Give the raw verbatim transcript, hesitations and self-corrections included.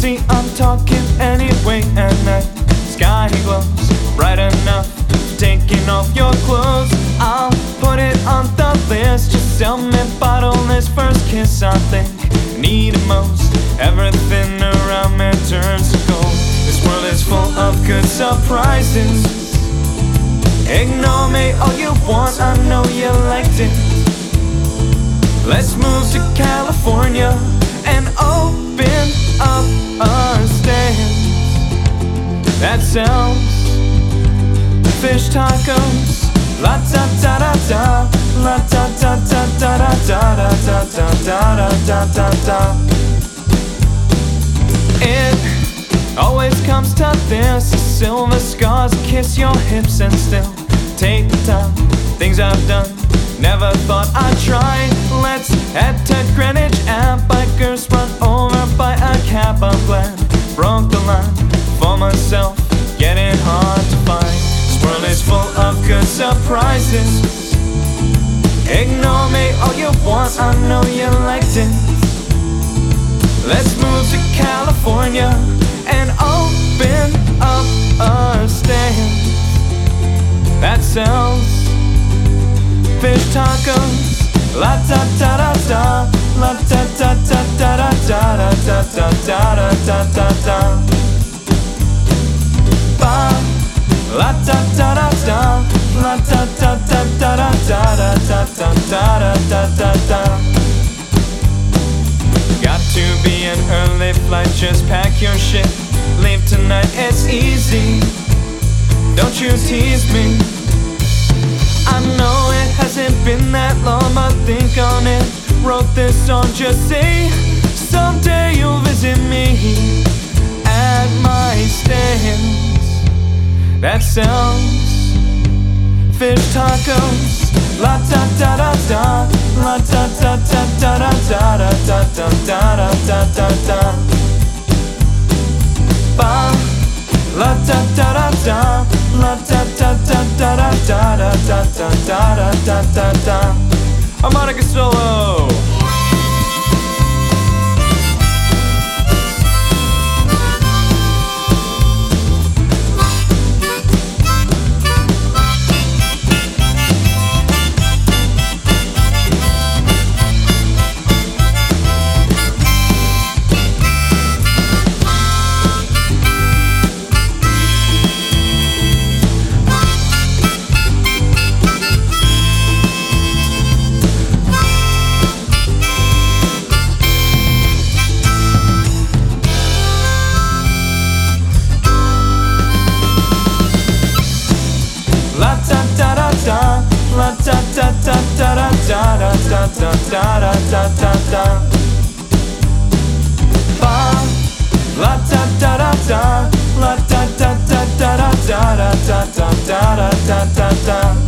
See, I'm talking anyway, and that sky glows bright enough. Taking off your clothes, I'll put it on the list. Just tell me, bottomless first kiss. I think I need it most. Everything around me turns to gold. This world is full of good surprises. Ignore me all you want, I know you liked it. Let's move to California and open up our stands. That sells fish tacos. La da da da da, la da da da da da da da da da da da da. It always comes to this: silver scars kiss your hips, and still take the time. Things I've done, never thought I'd try. Let's head to Greenwich, and bikers run over by a cab. I'm glad broke the line for myself, getting hard to find. This world is full of good surprises. Ignore me all you want, I know you liked it. Let's move to California and open up our stands. That sells fish tacos. La da da da da, la da da da da da da da da da da da da. Ba, la da da da da, la da da da da da da da da da da da da. Got to be an early flight, just pack your shit. Leave tonight, it's easy. Don't you tease me. I know it hasn't been that long, but think on it. Wrote this song, just say someday you'll visit me at my stands. That sounds fish tacos. La da da da da, la da da da da da da da da da da da da. Ba, la da da da da, la da da da da da da da da da da da da. Harmonica solo. La da da da da, la da da da da da da da da da da da. Ba, la da da da da, la da da da da da da da da da da da da.